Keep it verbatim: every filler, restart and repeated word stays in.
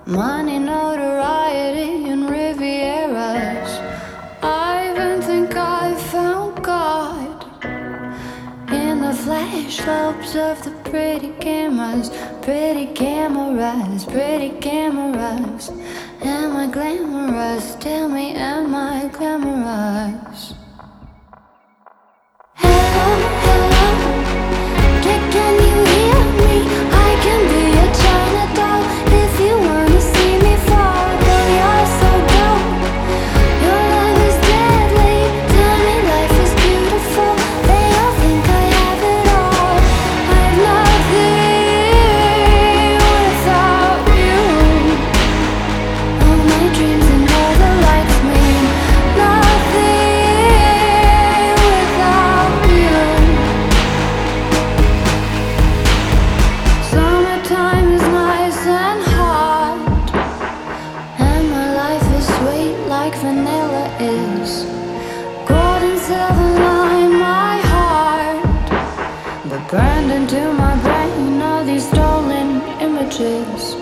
Money, notoriety, and Rivieras. I even think I found God in the flashbulbs of the pretty cameras, pretty cameras, pretty cameras. Am I glamorous? Tell me, am I glamorous? Hello, hello, can, can you hear me? I can be a China doll if you wanna see me fall. Girl, you're so dope, your love is deadly. Tell me life is beautiful, they all think I have it all. I've nothing without you. All my dreams and all the lights mean nothing without you. Summertime is nice and hot, and my life is sweet like vanilla is. Gold and silver line my heart, but burned into my brain all these stolen images.